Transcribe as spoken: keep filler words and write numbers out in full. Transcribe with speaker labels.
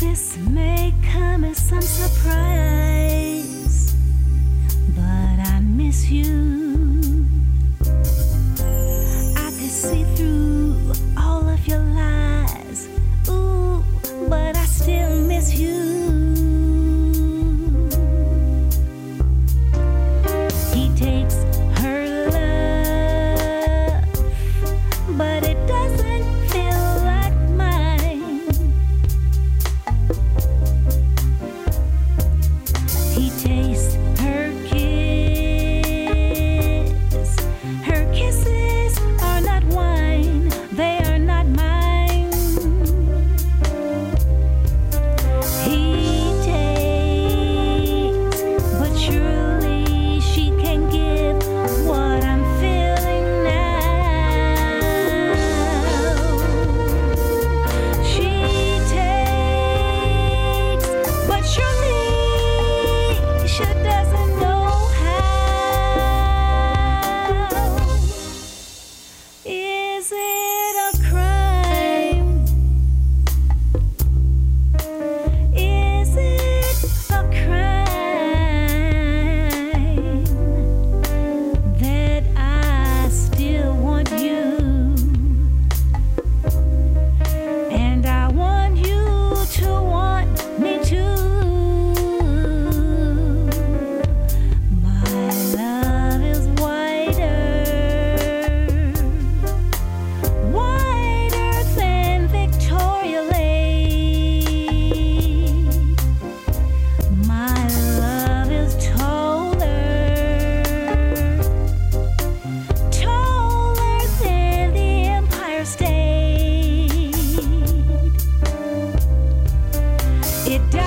Speaker 1: This may come as some surprise, but I miss you. I could see through all of your lies, ooh, but I still miss you. He takes her love, but it doesn't feel like mine. He tastes her kiss. Her kisses are not wine, they are not mine. He takes, but surely she can give what I'm feeling now. She takes, but surely she doesn't know how. Is it a crime? Is it a crime that I still want you? And I want you to want me too. My love is whiter, whiter than Victoria Lake. My love is taller, taller than the Empire State. It